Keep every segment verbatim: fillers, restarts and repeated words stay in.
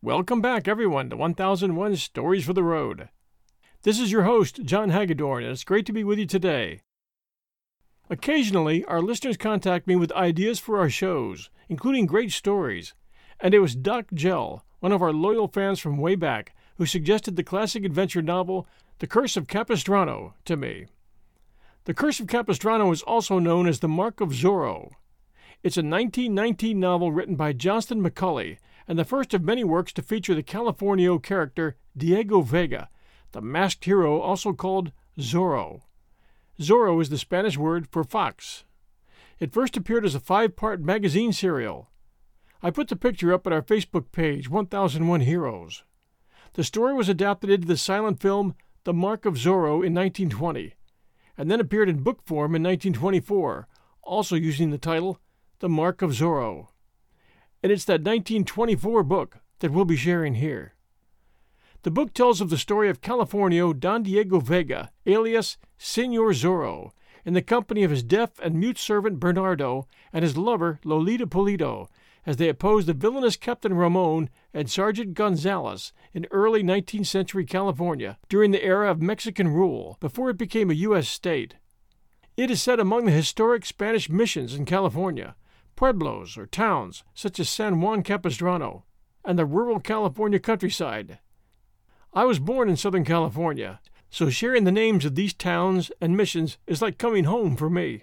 Welcome back, everyone, to one thousand one Stories for the Road. This is your host, John Hagedorn, and it's great to be with you today. Occasionally, our listeners contact me with ideas for our shows, including great stories, and it was Doc Gell, one of our loyal fans from way back, who suggested the classic adventure novel The Curse of Capistrano to me. The Curse of Capistrano is also known as The Mark of Zorro. It's a nineteen nineteen novel written by Johnston McCulley, and the first of many works to feature the Californio character Diego Vega, the masked hero also called Zorro. Zorro is the Spanish word for fox. It first appeared as a five-part magazine serial. I put the picture up at our Facebook page, one thousand one Heroes. The story was adapted into the silent film The Mark of Zorro in nineteen twenty, and then appeared in book form in nineteen twenty-four, also using the title The Mark of Zorro. And it's that nineteen twenty-four book that we'll be sharing here. The book tells of the story of Californio Don Diego Vega, alias Señor Zorro, in the company of his deaf and mute servant Bernardo and his lover Lolita Pulido, as they oppose the villainous Captain Ramon and Sergeant Gonzalez in early nineteenth century California during the era of Mexican rule, before it became a U S state. It is set among the historic Spanish missions in California, pueblos or towns such as San Juan Capistrano, and the rural California countryside. I was born in Southern California, so sharing the names of these towns and missions is like coming home for me.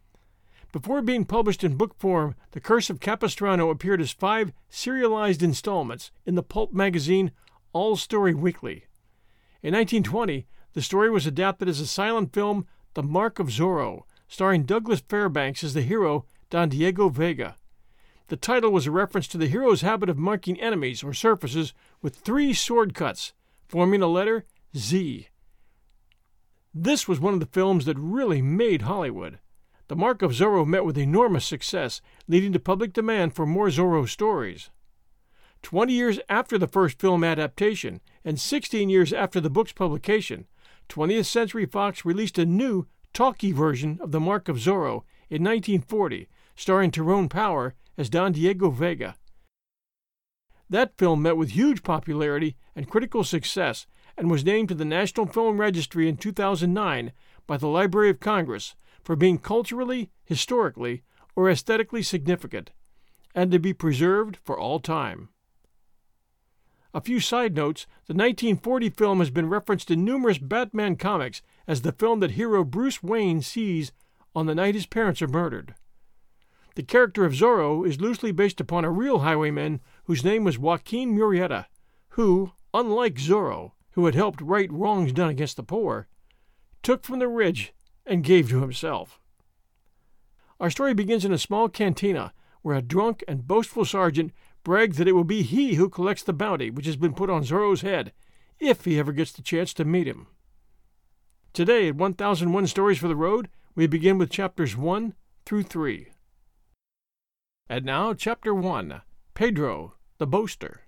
Before being published in book form, The Curse of Capistrano appeared as five serialized installments in the pulp magazine All Story Weekly. In nineteen twenty, the story was adapted as a silent film, The Mark of Zorro, starring Douglas Fairbanks as the hero Don Diego Vega. The title was a reference to the hero's habit of marking enemies or surfaces with three sword cuts, forming a letter Z. This was one of the films that really made Hollywood. The Mark of Zorro met with enormous success, leading to public demand for more Zorro stories. Twenty years after the first film adaptation, and sixteen years after the book's publication, twentieth Century Fox released a new, talkie version of The Mark of Zorro in nineteen forty, starring Tyrone Power as Don Diego Vega. That film met with huge popularity and critical success and was named to the National Film Registry in two thousand nine by the Library of Congress for being culturally, historically, or aesthetically significant, and to be preserved for all time. A few side notes: the nineteen forty film has been referenced in numerous Batman comics as the film that hero Bruce Wayne sees on the night his parents are murdered. The character of Zorro is loosely based upon a real highwayman whose name was Joaquin Murrieta, who, unlike Zorro, who had helped right wrongs done against the poor, took from the rich and gave to himself. Our story begins in a small cantina where a drunk and boastful sergeant brags that it will be he who collects the bounty which has been put on Zorro's head, if he ever gets the chance to meet him. Today at one thousand one Stories for the Road, we begin with chapters one through three. And now, Chapter one, Pedro, the Boaster.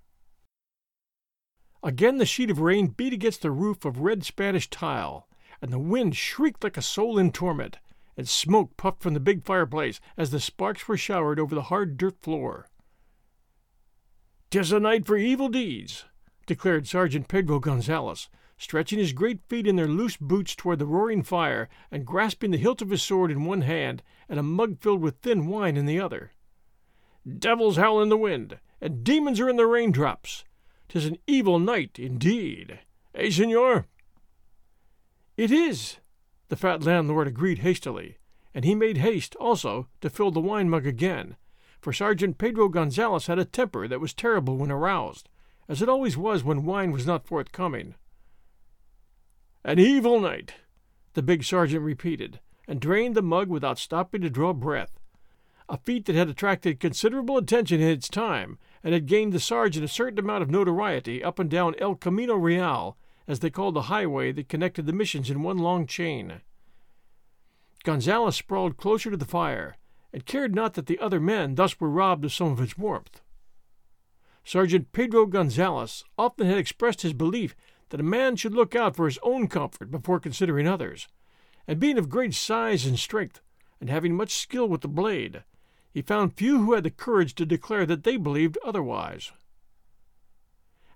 Again the sheet of rain beat against the roof of red Spanish tile, and the wind shrieked like a soul in torment, and smoke puffed from the big fireplace as the sparks were showered over the hard dirt floor. "'Tis a night for evil deeds," declared Sergeant Pedro Gonzalez, stretching his great feet in their loose boots toward the roaring fire and grasping the hilt of his sword in one hand and a mug filled with thin wine in the other. "Devils howl in the wind, and demons are in the raindrops. 'Tis an evil night, indeed. Eh, senor?" "It is," the fat landlord agreed hastily, and he made haste, also, to fill the wine mug again, for Sergeant Pedro Gonzalez had a temper that was terrible when aroused, as it always was when wine was not forthcoming. "An evil night," the big sergeant repeated, and drained the mug without stopping to draw breath, a feat that had attracted considerable attention in its time, and had gained the sergeant a certain amount of notoriety up and down El Camino Real, as they called the highway that connected the missions in one long chain. Gonzalez sprawled closer to the fire, and cared not that the other men thus were robbed of some of its warmth. Sergeant Pedro Gonzalez often had expressed his belief that a man should look out for his own comfort before considering others, and being of great size and strength, and having much skill with the blade, he found few who had the courage to declare that they believed otherwise.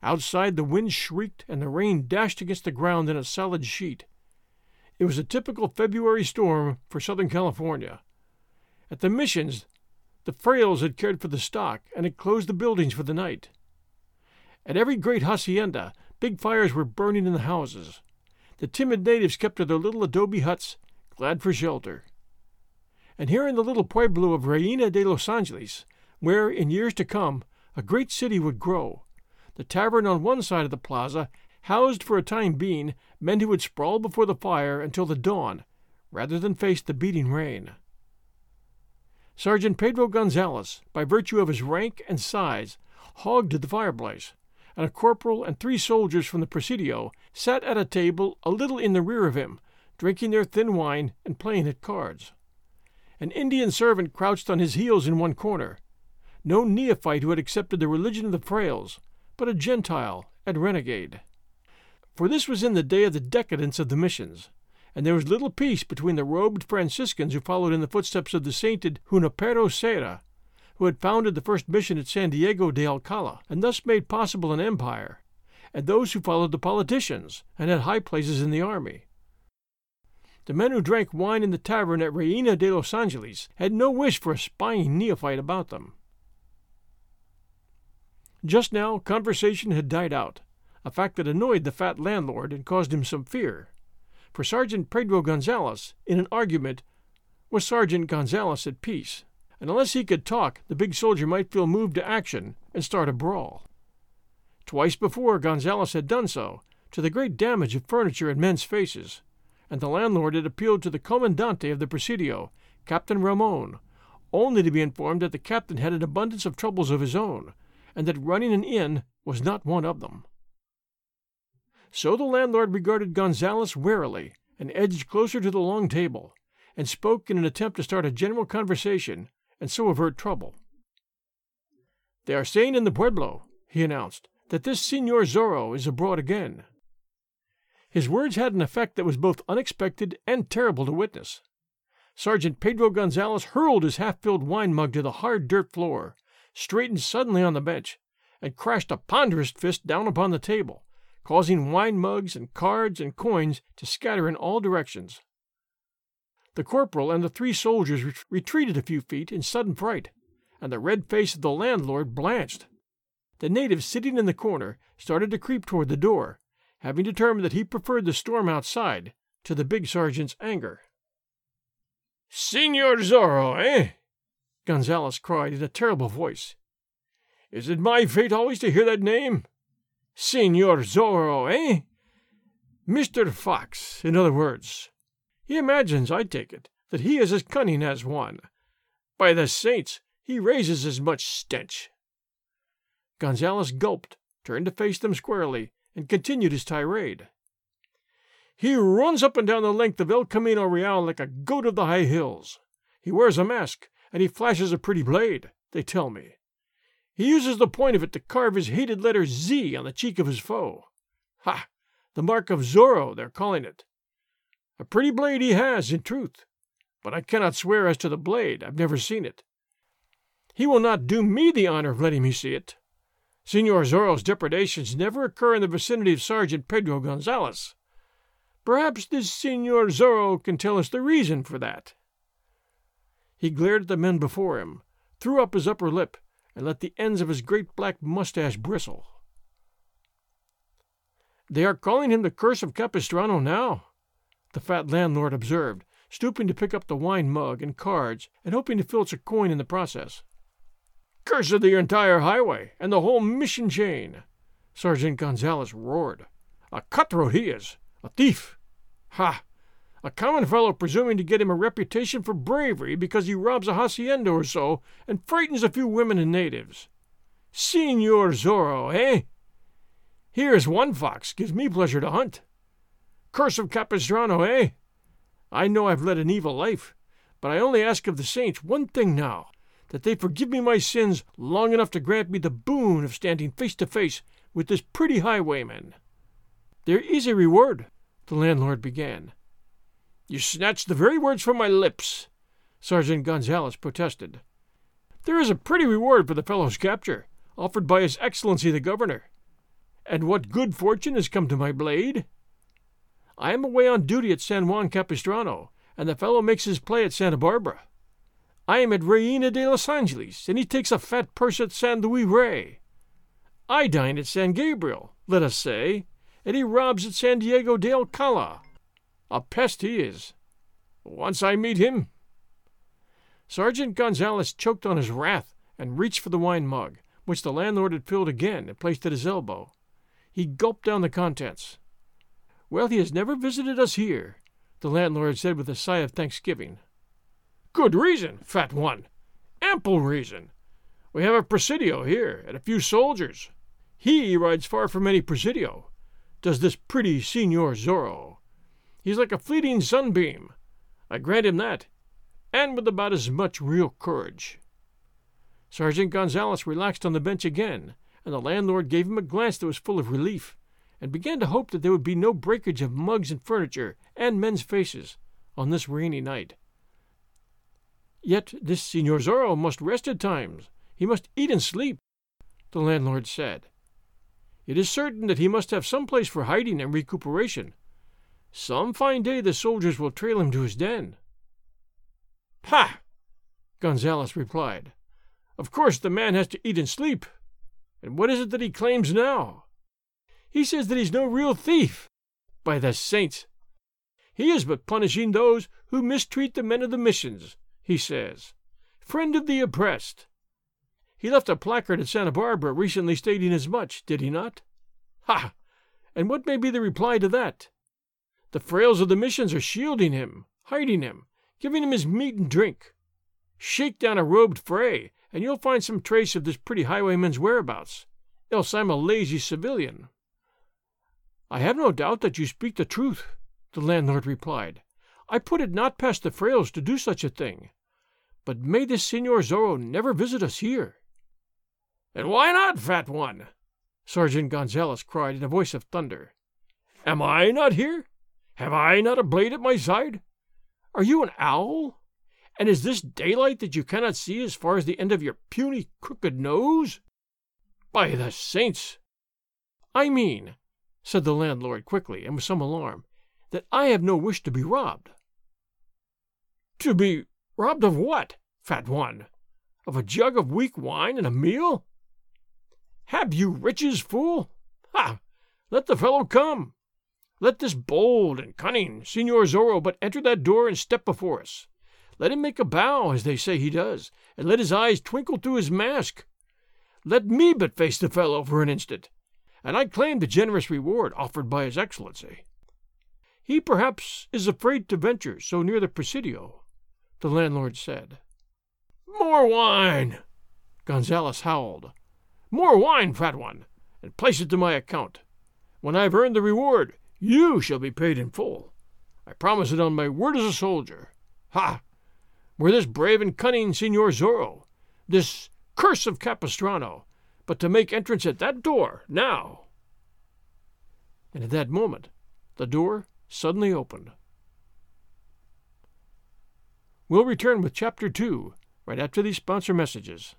Outside, the wind shrieked and the rain dashed against the ground in a solid sheet. It was a typical February storm for Southern California. At the missions, the Frailes had cared for the stock and had closed the buildings for the night. At every great hacienda, big fires were burning in the houses. The timid natives kept to their little adobe huts, glad for shelter. And here in the little pueblo of Reina de los Angeles, where, in years to come, a great city would grow, the tavern on one side of the plaza housed for a time being men who would sprawl before the fire until the dawn, rather than face the beating rain. Sergeant Pedro Gonzalez, by virtue of his rank and size, hogged the fireplace, and a corporal and three soldiers from the Presidio sat at a table a little in the rear of him, drinking their thin wine and playing at cards. An Indian servant crouched on his heels in one corner, no neophyte who had accepted the religion of the Frailes, but a Gentile and renegade. For this was in the day of the decadence of the missions, and there was little peace between the robed Franciscans who followed in the footsteps of the sainted Junipero Serra, who had founded the first mission at San Diego de Alcala, and thus made possible an empire, and those who followed the politicians and had high places in the army. The men who drank wine in the tavern at Reina de los Angeles had no wish for a spying neophyte about them. Just now, conversation had died out, a fact that annoyed the fat landlord and caused him some fear. For Sergeant Pedro Gonzalez, in an argument, was Sergeant Gonzalez at peace, and unless he could talk, the big soldier might feel moved to action and start a brawl. Twice before Gonzalez had done so, to the great damage of furniture and men's faces, and the landlord had appealed to the comandante of the Presidio, Captain Ramon, only to be informed that the captain had an abundance of troubles of his own, and that running an inn was not one of them. So the landlord regarded Gonzalez warily, and edged closer to the long table, and spoke in an attempt to start a general conversation, and so avert trouble. "They are saying in the pueblo," he announced, "that this Señor Zorro is abroad again." His words had an effect that was both unexpected and terrible to witness. Sergeant Pedro Gonzalez hurled his half-filled wine mug to the hard dirt floor, straightened suddenly on the bench, and crashed a ponderous fist down upon the table, causing wine mugs and cards and coins to scatter in all directions. The corporal and the three soldiers ret- retreated a few feet in sudden fright, and the red face of the landlord blanched. The natives sitting in the corner started to creep toward the door, having determined that he preferred the storm outside to the big sergeant's anger. "Señor Zorro, eh?" Gonzalez cried in a terrible voice. "Is it my fate always to hear that name? Señor Zorro, eh? Mister Fox, in other words. He imagines, I take it, that he is as cunning as one. By the saints, he raises as much stench." Gonzalez gulped, turned to face them squarely, and continued his tirade. "He runs up and down the length of El Camino Real like a goat of the high hills. He wears a mask, and he flashes a pretty blade, they tell me. He uses the point of it to carve his hated letter Z on the cheek of his foe. Ha! The mark of Zorro, they're calling it. A pretty blade he has, in truth, but I cannot swear as to the blade. I've never seen it. He will not do me the honor of letting me see it. Señor Zorro's depredations never occur in the vicinity of Sergeant Pedro Gonzalez. Perhaps this Señor Zorro can tell us the reason for that." He glared at the men before him, threw up his upper lip, and let the ends of his great black mustache bristle. "They are calling him the Curse of Capistrano now," the fat landlord observed, stooping to pick up the wine mug and cards and hoping to filch a coin in the process. "Curse of the entire highway and the whole mission chain," Sergeant Gonzalez roared. "A cutthroat he is, a thief. Ha! A common fellow presuming to get him a reputation for bravery because he robs a hacienda or so and frightens a few women and natives. Señor Zorro, eh? Here's one fox gives me pleasure to hunt. Curse of Capistrano, eh? I know I've led an evil life, but I only ask of the saints one thing now, that they forgive me my sins long enough to grant me the boon of standing face to face with this pretty highwayman." "There is a reward," the landlord began. "You snatched the very words from my lips," Sergeant Gonzalez protested. "There is a pretty reward for the fellow's capture, offered by His Excellency the Governor. And what good fortune has come to my blade? I am away on duty at San Juan Capistrano, and the fellow makes his play at Santa Barbara. I am at Reina de Los Angeles, and he takes a fat purse at San Luis Rey. I dine at San Gabriel, let us say, and he robs at San Diego de Alcala. A pest he is. Once I meet him. Sergeant Gonzalez choked on his wrath and reached for the wine mug, which the landlord had filled again and placed at his elbow. He gulped down the contents. Well, he has never visited us here, the landlord said with a sigh of thanksgiving. Good reason, fat one. Ample reason. We have a presidio here, and a few soldiers. He rides far from any presidio, does this pretty Senor Zorro. He's like a fleeting sunbeam. I grant him that, and with about as much real courage. Sergeant Gonzalez relaxed on the bench again, and the landlord gave him a glance that was full of relief, and began to hope that there would be no breakage of mugs and furniture and men's faces on this rainy night. Yet this Senor Zorro must rest at times. He must eat and sleep, the landlord said. It is certain that he must have some place for hiding and recuperation. Some fine day the soldiers will trail him to his den. Ha! Gonzalez replied. Of course the man has to eat and sleep. And what is it that he claims now? He says that he's no real thief. By the saints! He is but punishing those who mistreat the men of the missions, he says. Friend of the oppressed. He left a placard at Santa Barbara recently stating as much, did he not? Ha! And what may be the reply to that? The frails of the missions are shielding him, hiding him, giving him his meat and drink. Shake down a robed fray, and you'll find some trace of this pretty highwayman's whereabouts, else I'm a lazy civilian. I have no doubt that you speak the truth, the landlord replied. I put it not past the frails to do such a thing. But may this Senor Zorro never visit us here. And why not, fat one? Sergeant Gonzalez cried in a voice of thunder. Am I not here? Have I not a blade at my side? Are you an owl? And is this daylight that you cannot see as far as the end of your puny, crooked nose? By the saints! I mean, said the landlord quickly and with some alarm, that I have no wish to be robbed. To be robbed of what, fat one? Of a jug of weak wine and a meal? Have you riches, fool? Ha! Let the fellow come. Let this bold and cunning Senor Zorro but enter that door and step before us. Let him make a bow, as they say he does, and let his eyes twinkle through his mask. Let me but face the fellow for an instant, and I claim the generous reward offered by his excellency. He perhaps is afraid to venture so near the presidio, the landlord said. More wine! Gonzalez howled. More wine, fat one, and place it to my account. When I've earned the reward, you shall be paid in full. I promise it on my word as a soldier. Ha! Were this brave and cunning Senor Zorro, this curse of Capistrano, but to make entrance at that door, now. And at that moment, the door suddenly opened. We'll return with Chapter two, right after these sponsor messages.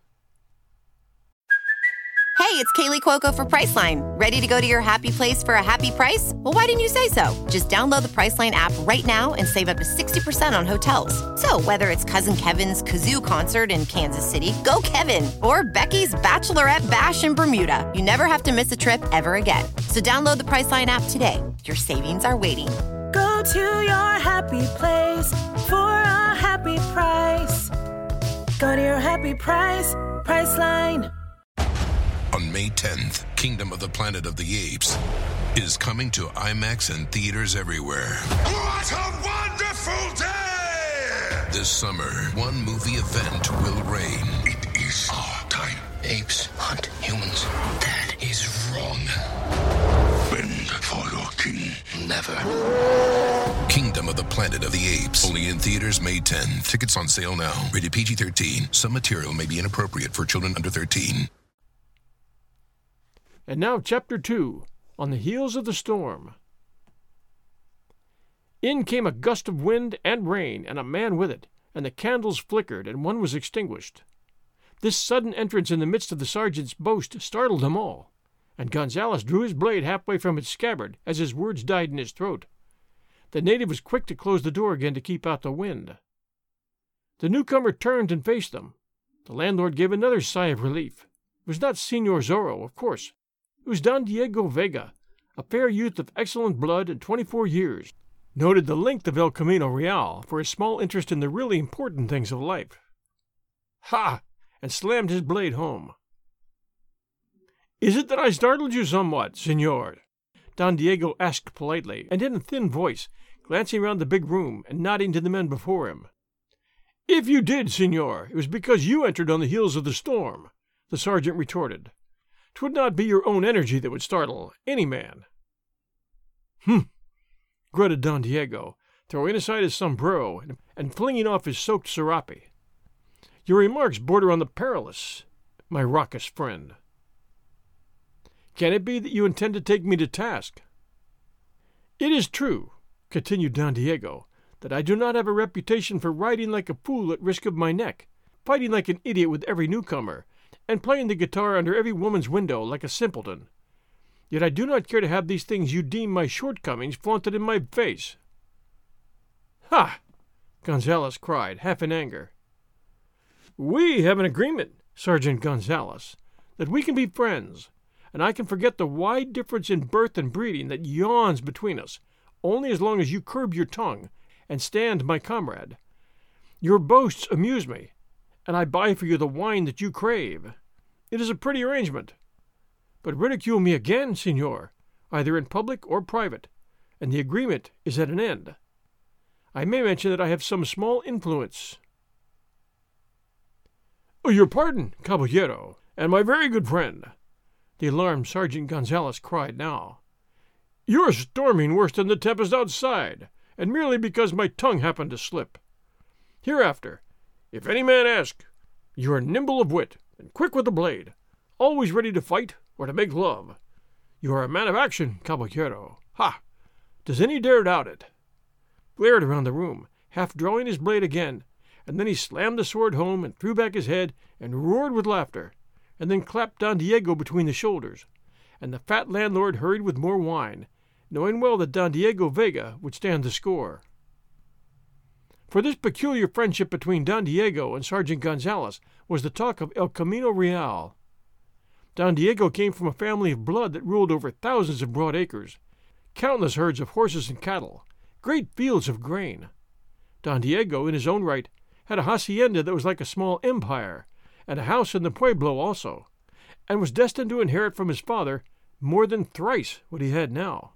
Hey, it's Kaylee Cuoco for Priceline. Ready to go to your happy place for a happy price? Well, why didn't you say so? Just download the Priceline app right now and save up to sixty percent on hotels. So whether it's Cousin Kevin's Kazoo Concert in Kansas City, go Kevin, or Becky's Bachelorette Bash in Bermuda, you never have to miss a trip ever again. So download the Priceline app today. Your savings are waiting. Go to your happy place for a happy price. Go to your happy price, Priceline. On May tenth, Kingdom of the Planet of the Apes is coming to IMAX and theaters everywhere. What a wonderful day! This summer, one movie event will reign. It is our time. Apes hunt humans. That is wrong. Bend for your king. Never. Kingdom of the Planet of the Apes. Only in theaters May tenth. Tickets on sale now. Rated P G thirteen. Some material may be inappropriate for children under thirteen. And now Chapter two, On the Heels of the Storm. In came a gust of wind and rain, and a man with it, and the candles flickered, and one was extinguished. This sudden entrance in the midst of the sergeant's boast startled them all, and Gonzales drew his blade halfway from its scabbard as his words died in his throat. The native was quick to close the door again to keep out the wind. The newcomer turned and faced them. The landlord gave another sigh of relief. It was not Senor Zorro, of course. It was Don Diego Vega, a fair youth of excellent blood and twenty-four years, noted the length of El Camino Real for his small interest in the really important things of life. Ha! And slammed his blade home. "Is it that I startled you somewhat, senor?" Don Diego asked politely, and in a thin voice, glancing round the big room and nodding to the men before him. "If you did, senor, it was because you entered on the heels of the storm," the sergeant retorted. "'Twould not be your own energy that would startle any man." "Hm," grunted Don Diego, throwing aside his sombrero and, and flinging off his soaked serape. "Your remarks border on the perilous, my raucous friend." "Can it be that you intend to take me to task?" "It is true," continued Don Diego, "that I do not have a reputation for riding like a fool at risk of my neck, fighting like an idiot with every newcomer, and playing the guitar under every woman's window like a simpleton. Yet I do not care to have these things you deem my shortcomings flaunted in my face." "Ha!" Gonzales cried, half in anger. "We have an agreement, Sergeant Gonzales, that we can be friends, and I can forget the wide difference in birth and breeding that yawns between us, only as long as you curb your tongue and stand my comrade. Your boasts amuse me, and I buy for you the wine that you crave. It is a pretty arrangement. But ridicule me again, senor, either in public or private, and the agreement is at an end. I may mention that I have some small influence." "Oh, your pardon, caballero, and my very good friend," the alarmed Sergeant Gonzales cried now. "You're storming worse than the tempest outside, and merely because my tongue happened to slip. Hereafter, if any man ask, you are nimble of wit and quick with the blade, always ready to fight or to make love. You are a man of action, caballero. Ha! Does any dare doubt it?" Glared around the room, half drawing his blade again, and then he slammed the sword home and threw back his head and roared with laughter, and then clapped Don Diego between the shoulders, and the fat landlord hurried with more wine, knowing well that Don Diego Vega would stand the score. For this peculiar friendship between Don Diego and Sergeant Gonzales was the talk of El Camino Real. Don Diego came from a family of blood that ruled over thousands of broad acres, countless herds of horses and cattle, great fields of grain. Don Diego, in his own right, had a hacienda that was like a small empire, and a house in the pueblo also, and was destined to inherit from his father more than thrice what he had now.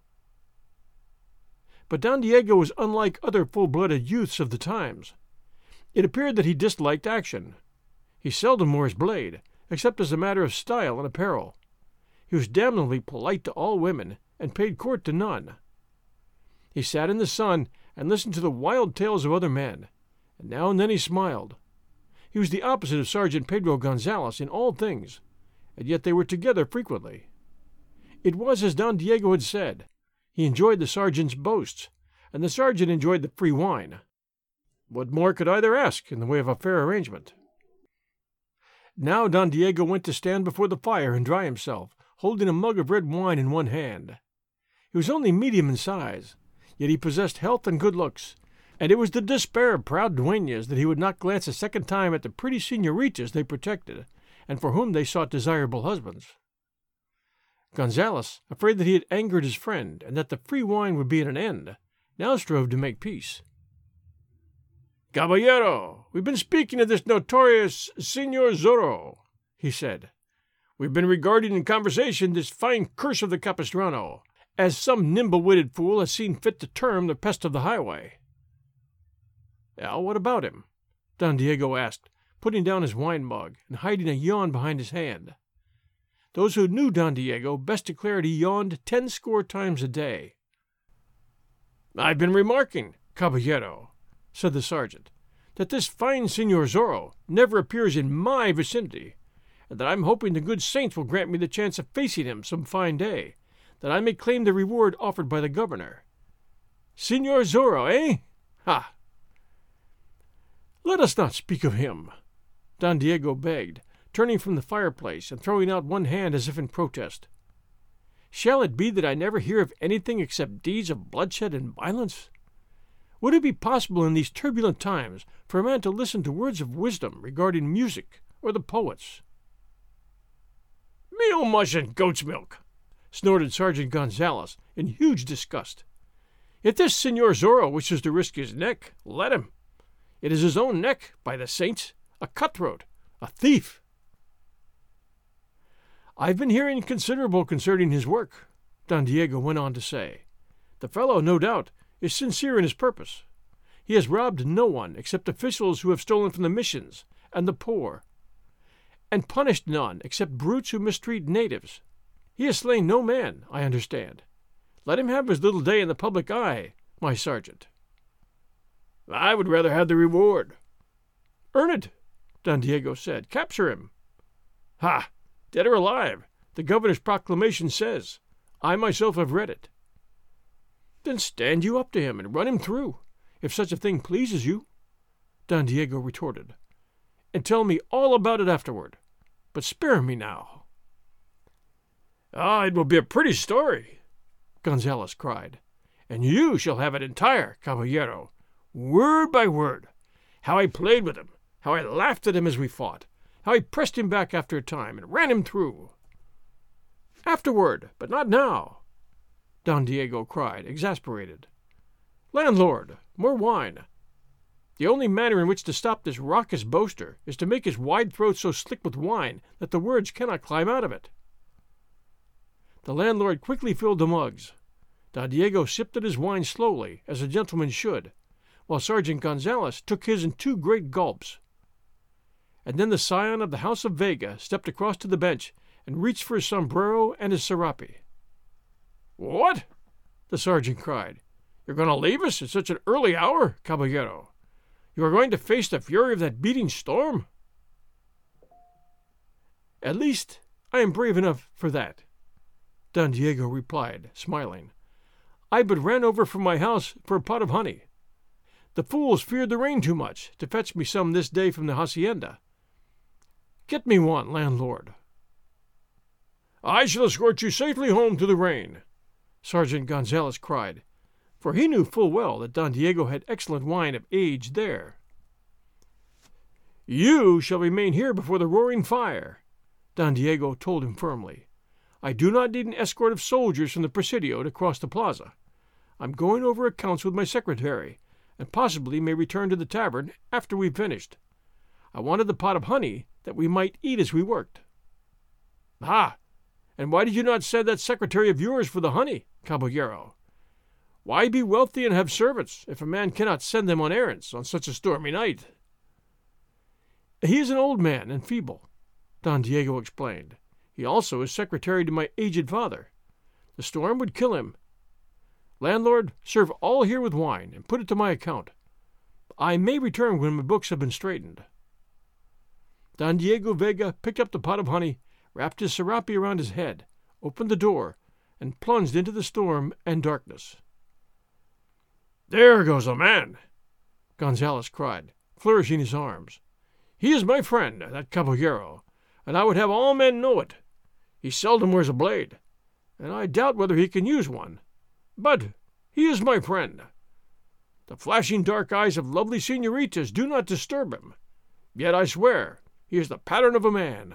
But Don Diego was unlike other full-blooded youths of the times. It appeared that he disliked action. He seldom wore his blade, except as a matter of style and apparel. He was damnably polite to all women, and paid court to none. He sat in the sun and listened to the wild tales of other men, and now and then he smiled. He was the opposite of Sergeant Pedro Gonzales in all things, and yet they were together frequently. It was as Don Diego had said. He enjoyed the sergeant's boasts, and the sergeant enjoyed the free wine. What more could either ask in the way of a fair arrangement? Now Don Diego went to stand before the fire and dry himself, holding a mug of red wine in one hand. He was only medium in size, yet he possessed health and good looks, and it was the despair of proud dueñas that he would not glance a second time at the pretty señoritas they protected, and for whom they sought desirable husbands. Gonzales, afraid that he had angered his friend, and that the free wine would be at an end, now strove to make peace. "Caballero, we've been speaking of this notorious Senor Zorro," he said. "We've been regarding in conversation this fine curse of the Capistrano, as some nimble-witted fool has seen fit to term the pest of the highway." "Well, what about him?" Don Diego asked, putting down his wine mug and hiding a yawn behind his hand. Those who knew Don Diego best declared he yawned ten score times a day. "I've been remarking, caballero," said the sergeant, "that this fine Senor Zorro never appears in my vicinity, and that I'm hoping the good saints will grant me the chance of facing him some fine day, that I may claim the reward offered by the governor. Senor Zorro, eh? Ha!" "Let us not speak of him," Don Diego begged, turning from the fireplace and throwing out one hand as if in protest. Shall it be that I never hear of anything except deeds of bloodshed and violence? Would it be possible in these turbulent times for a man to listen to words of wisdom regarding music or the poets? "Meal mush and goat's milk," snorted Sergeant Gonzalez in huge disgust. "If this Senor Zorro wishes to risk his neck, let him. It is his own neck, by the saints, a cutthroat, a thief." "I've been hearing considerable concerning his work," Don Diego went on to say. "The fellow, no doubt, is sincere in his purpose. He has robbed no one except officials who have stolen from the missions and the poor, and punished none except brutes who mistreat natives. He has slain no man, I understand. Let him have his little day in the public eye, my sergeant." "I would rather have the reward." "Earn it," Don Diego said. "Capture him." "Ha! Dead or alive, the governor's proclamation says. I myself have read it." "Then stand you up to him and run him through, if such a thing pleases you," Don Diego retorted, "and tell me all about it afterward. But spare me now." "Ah, it will be a pretty story," Gonzalez cried, "and you shall have it entire, caballero, word by word. How I played with him, how I laughed at him as we fought, how I pressed him back after a time and ran him through." "Afterward, but not now," Don Diego cried, exasperated. "Landlord, more wine. The only manner in which to stop this raucous boaster is to make his wide throat so slick with wine that the words cannot climb out of it." The landlord quickly filled the mugs. Don Diego sipped at his wine slowly, as a gentleman should, while Sergeant Gonzalez took his in two great gulps. And then the scion of the House of Vega stepped across to the bench and reached for his sombrero and his serape. "What?" the sergeant cried. "You're going to leave us at such an early hour, caballero? You are going to face the fury of that beating storm?" "At least I am brave enough for that," Don Diego replied, smiling. "I but ran over from my house for a pot of honey. The fools feared the rain too much to fetch me some this day from the hacienda. Get me one, landlord." "I shall escort you safely home to the rain," Sergeant Gonzalez cried, for he knew full well that Don Diego had excellent wine of age there. "You shall remain here before the roaring fire," Don Diego told him firmly. "I do not need an escort of soldiers from the Presidio to cross the plaza. I'm going over accounts with my secretary, and possibly may return to the tavern after we've finished. I wanted the pot of honey that we might eat as we worked." "Ah, and why did you not send that secretary of yours for the honey, caballero? Why be wealthy and have servants if a man cannot send them on errands on such a stormy night?" "He is an old man and feeble," Don Diego explained. "He also is secretary to my aged father. The storm would kill him. Landlord, serve all here with wine, and put it to my account. I may return when my books have been straightened." Don Diego Vega picked up the pot of honey, wrapped his serape around his head, opened the door, and plunged into the storm and darkness. "There goes a man!" Gonzalez cried, flourishing his arms. "He is my friend, that caballero, and I would have all men know it. He seldom wears a blade, and I doubt whether he can use one. But he is my friend. The flashing dark eyes of lovely senoritas do not disturb him. Yet I swear he is the pattern of a man.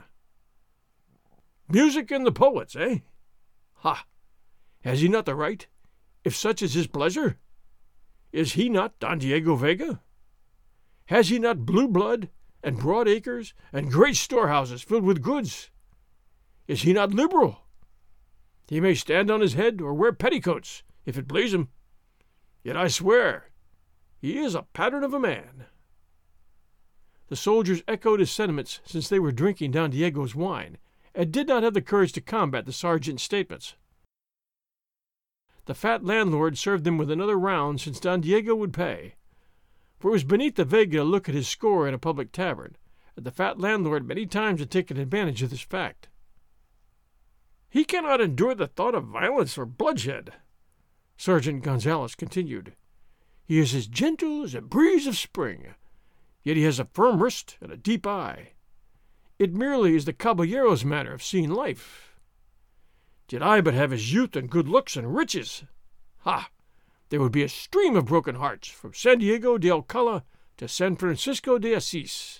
Music and the poets, eh? Ha! Has he not the right, if such is his pleasure? Is he not Don Diego Vega? Has he not blue blood, and broad acres, and great storehouses filled with goods? Is he not liberal? He may stand on his head or wear petticoats, if it please him. Yet I swear he is a pattern of a man." The soldiers echoed his sentiments since they were drinking Don Diego's wine, and did not have the courage to combat the sergeant's statements. The fat landlord served them with another round since Don Diego would pay, for it was beneath the Vega to look at his score in a public tavern, and the fat landlord many times had taken advantage of this fact. "He cannot endure the thought of violence or bloodshed," Sergeant Gonzalez continued. "He is as gentle as a breeze of spring, yet he has a firm wrist and a deep eye. It merely is the caballero's manner of seeing life. Did I but have his youth and good looks and riches! Ha! There would be a stream of broken hearts from San Diego de Alcala to San Francisco de Assis.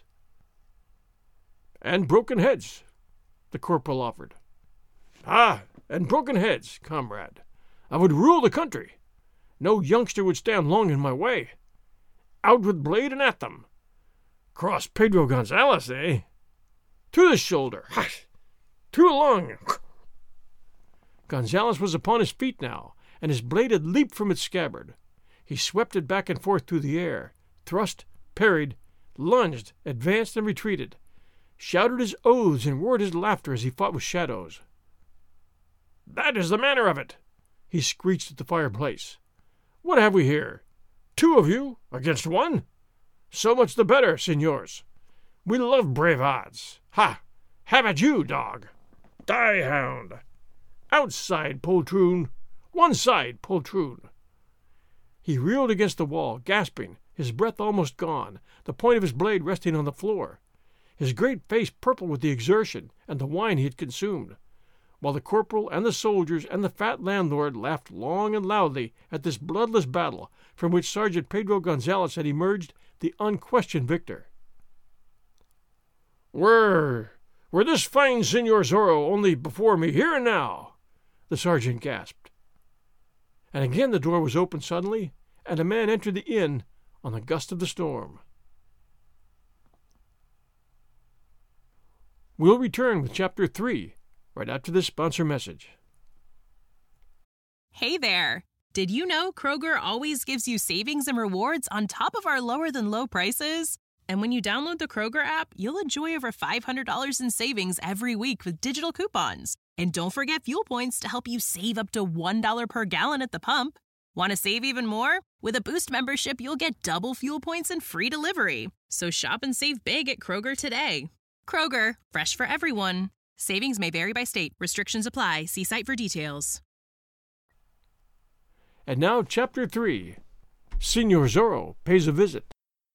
And broken heads, the corporal offered. Ah, and broken heads, comrade. I would rule the country. No youngster would stand long in my way. Out with blade and at them. Cross Pedro Gonzalez, eh? To the shoulder. Ha! Too long. Gonzalez was upon his feet now, and his blade had leaped from its scabbard. He swept it back and forth through the air, thrust, parried, lunged, advanced and retreated, shouted his oaths and roared his laughter as he fought with shadows. "That is the manner of it," he screeched at the fireplace. "What have we here? Two of you against one? So much the better, signors. We love brave odds. Ha! Have at you, dog! Die, hound! Outside, poltroon! One side, poltroon!" He reeled against the wall, gasping, his breath almost gone, the point of his blade resting on the floor, his great face purple with the exertion and the wine he had consumed, while the corporal and the soldiers and the fat landlord laughed long and loudly at this bloodless battle from which Sergeant Pedro Gonzalez had emerged the unquestioned victor. Were, were this fine Senor Zorro only before me here and now, the sergeant gasped. And again the door was opened suddenly, and a man entered the inn on the gust of the storm. We'll return with Chapter three right after this sponsor message. Hey there! Did you know Kroger always gives you savings and rewards on top of our lower-than-low prices? And when you download the Kroger app, you'll enjoy over five hundred dollars in savings every week with digital coupons. And don't forget fuel points to help you save up to one dollar per gallon at the pump. Want to save even more? With a Boost membership, you'll get double fuel points and free delivery. So shop and save big at Kroger today. Kroger, fresh for everyone. Savings may vary by state. Restrictions apply. See site for details. And now Chapter three. Senor Zorro pays a visit.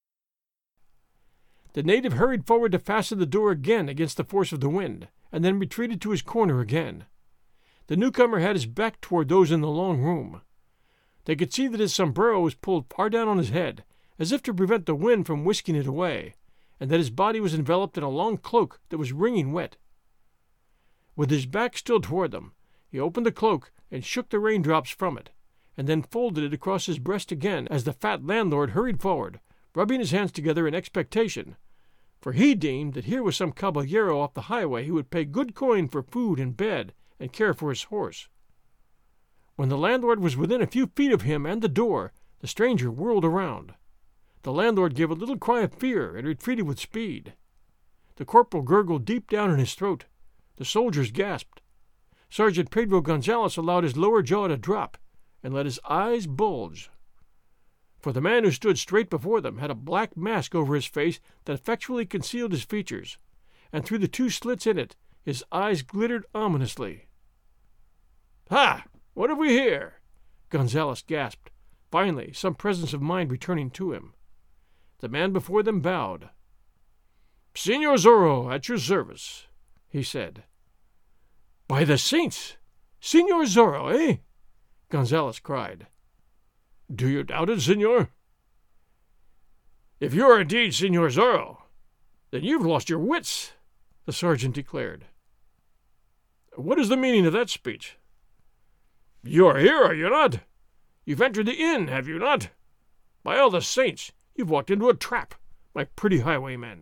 The native hurried forward to fasten the door again against the force of the wind, and then retreated to his corner again. The newcomer had his back toward those in the long room. They could see that his sombrero was pulled far down on his head, as if to prevent the wind from whisking it away, and that his body was enveloped in a long cloak that was wringing wet. With his back still toward them, he opened the cloak and shook the raindrops from it, and then folded it across his breast again as the fat landlord hurried forward, rubbing his hands together in expectation, for he deemed that here was some caballero off the highway who would pay good coin for food and bed and care for his horse. When the landlord was within a few feet of him and the door, the stranger whirled around. The landlord gave a little cry of fear and retreated with speed. The corporal gurgled deep down in his throat. The soldiers gasped. Sergeant Pedro Gonzalez allowed his lower jaw to drop and let his eyes bulge. For the man who stood straight before them had a black mask over his face that effectually concealed his features, and through the two slits in it his eyes glittered ominously. "Ha! What have we here?" Gonzalez gasped, finally some presence of mind returning to him. The man before them bowed. "Senor Zorro, at your service," he said. "By the saints! Senor Zorro, eh?" Gonzalez cried. "Do you doubt it, senor?" "If you are indeed Senor Zorro, then you've lost your wits," the sergeant declared. "What is the meaning of that speech?" "You are here, are you not? You've entered the inn, have you not? By all the saints, you've walked into a trap, my pretty highwaymen."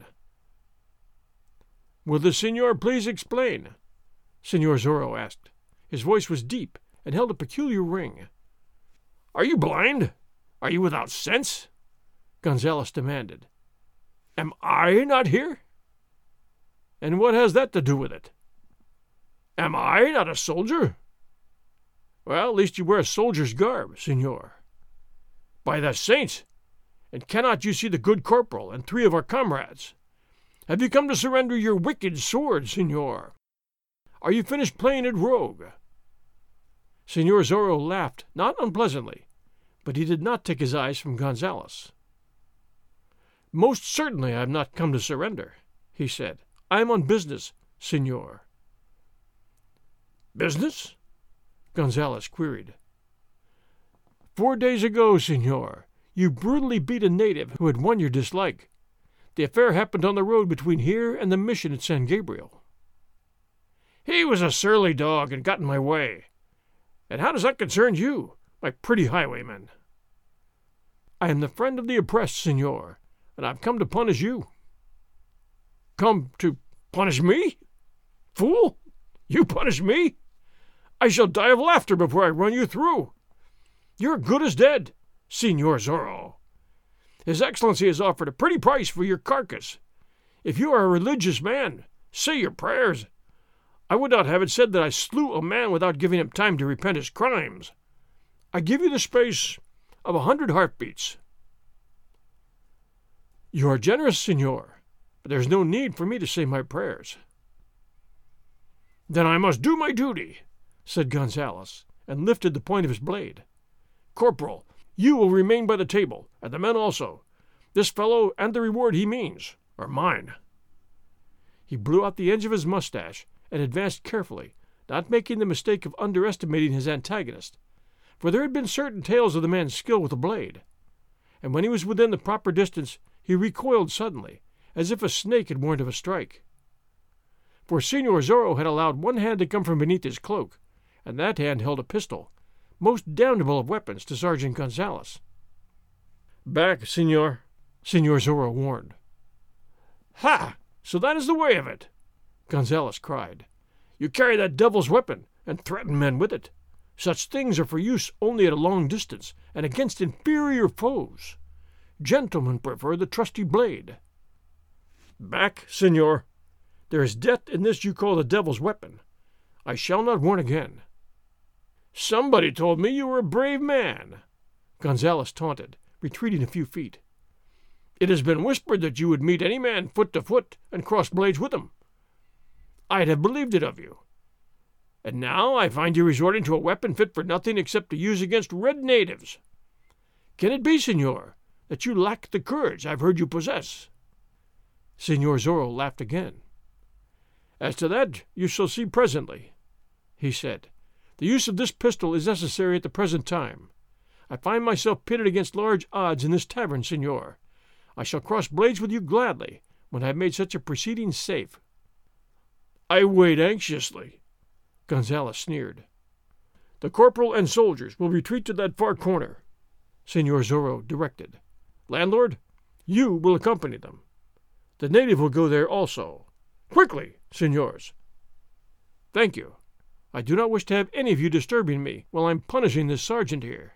"Will the senor please explain?" Senor Zorro asked. His voice was deep and held a peculiar ring. "Are you blind? Are you without sense?" Gonzalez demanded. "Am I not here?" "And what has that to do with it?" "Am I not a soldier?" "Well, at least you wear a soldier's garb, senor." "By the saints! And cannot you see the good corporal and three of our comrades? Have you come to surrender your wicked sword, senor? Are you finished playing at rogue?" Senor Zorro laughed, not unpleasantly, but he did not take his eyes from Gonzalez. "Most certainly I have not come to surrender," he said. "I am on business, senor." Business? Gonzales queried. Four days ago, senor, you brutally beat a native who had won your dislike. The affair happened on the road between here and the mission at San Gabriel. He was a surly dog and got in my way. And how does that concern you, my pretty highwayman? I am the friend of the oppressed, senor, and I've come to punish you. Come to punish me? Fool! You punish me? I shall die of laughter before I run you through. You're good as dead, Senor Zorro. His Excellency has offered a pretty price for your carcass. If you are a religious man, say your prayers. I would not have it said that I slew a man without giving him time to repent his crimes. I give you the space of a hundred heartbeats. You are generous, senor, but there is no need for me to say my prayers. Then I must do my duty, said Gonzales, and lifted the point of his blade. Corporal, you will remain by the table, and the men also. This fellow and the reward he means are mine. He blew out the edge of his mustache and advanced carefully, not making the mistake of underestimating his antagonist, for there had been certain tales of the man's skill with a blade, and when he was within the proper distance he recoiled suddenly, as if a snake had warned of a strike. For Senor Zorro had allowed one hand to come from beneath his cloak, and that hand held a pistol, most damnable of weapons to Sergeant Gonzales. Back, senor, Senor Zorro warned. Ha! So that is the way of it, Gonzales cried. You carry that devil's weapon, and threaten men with it. Such things are for use only at a long distance, and against inferior foes. Gentlemen prefer the trusty blade. Back, senor. There is death in this you call the devil's weapon. I shall not warn again. Somebody told me you were a brave man, Gonzales taunted, retreating a few feet. It has been whispered that you would meet any man foot to foot and cross blades with him. I'd have believed it of you. And now I find you resorting to a weapon fit for nothing except to use against red natives. Can it be, senor, that you lack the courage I've heard you possess? Senor Zorro laughed again. As to that, you shall see presently, he said. The use of this pistol is necessary at the present time. I find myself pitted against large odds in this tavern, senor. I shall cross blades with you gladly when I have made such a proceeding safe. I wait anxiously, Gonzales sneered. The corporal and soldiers will retreat to that far corner, Senor Zorro directed. Landlord, you will accompany them. The native will go there also. Quickly, senors. Thank you. I do not wish to have any of you disturbing me while I'm punishing this sergeant here.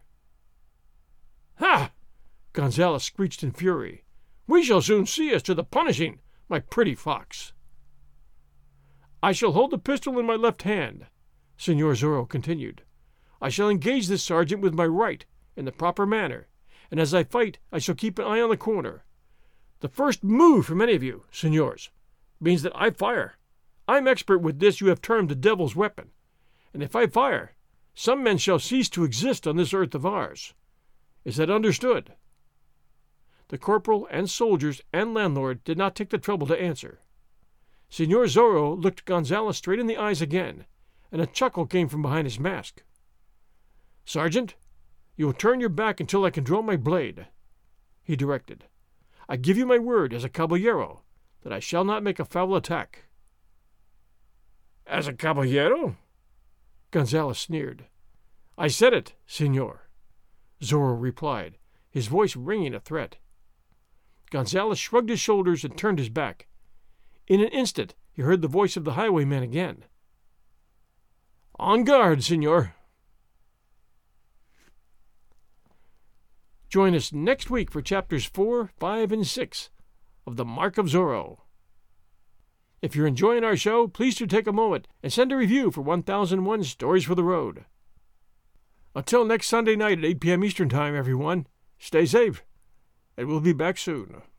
Ha! Gonzales screeched in fury. We shall soon see as to the punishing, my pretty fox. I shall hold the pistol in my left hand, Senor Zorro continued. I shall engage this sergeant with my right in the proper manner, and as I fight I shall keep an eye on the corner. The first move from any of you, senors, means that I fire. I'm expert with this you have termed the devil's weapon, and if I fire, some men shall cease to exist on this earth of ours. Is that understood? The corporal and soldiers and landlord did not take the trouble to answer. Senor Zorro looked Gonzales straight in the eyes again, and a chuckle came from behind his mask. Sergeant, you will turn your back until I can draw my blade, he directed. I give you my word as a caballero that I shall not make a foul attack. As a caballero? Gonzales sneered. I said it, senor, Zorro replied, his voice ringing a threat. Gonzales shrugged his shoulders and turned his back. In an instant he heard the voice of the highwayman again. On guard, senor. Join us next week for chapters four, five, and six of The Mark of Zorro. If you're enjoying our show, please do take a moment and send a review for one thousand one Stories for the Road. Until next Sunday night at eight p.m. Eastern Time, everyone, stay safe, and we'll be back soon.